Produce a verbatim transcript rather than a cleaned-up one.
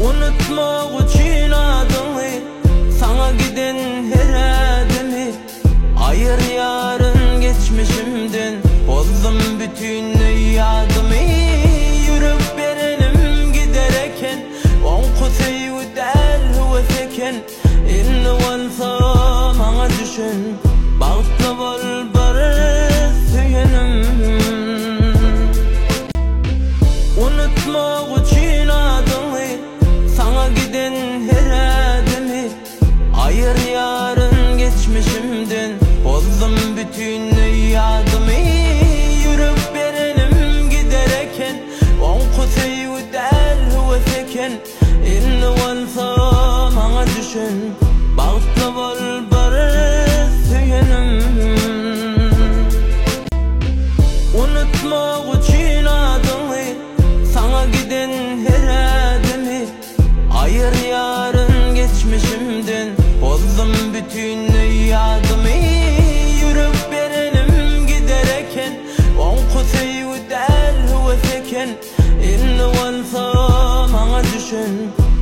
Unutmak için adını, sana giden her adımı. Ayır yarın geçmişimden, bozdum bütün yadımı. Yürüp berenim gidereken, on kutayı der hüvefeken. İnni olsa bana düşün, bağıtlı bol barı süyenim. Unutmak için adını, sana giden her adımı. Ayır yarın geçmişimden, bozdum bütün yadımı. Yürüp berenim gidereken, on kutayı der hüvefeken. İnni olsa bana düşün, bağıtlı bol barı süyenim. Unutmak için adını, sana giden her adımı. Ayır yarın geçmişimden, bozdum bütün yadımı. Yürüp berenim gidereken, on kutayı der hüvefeken. İnni olsa bana düşün,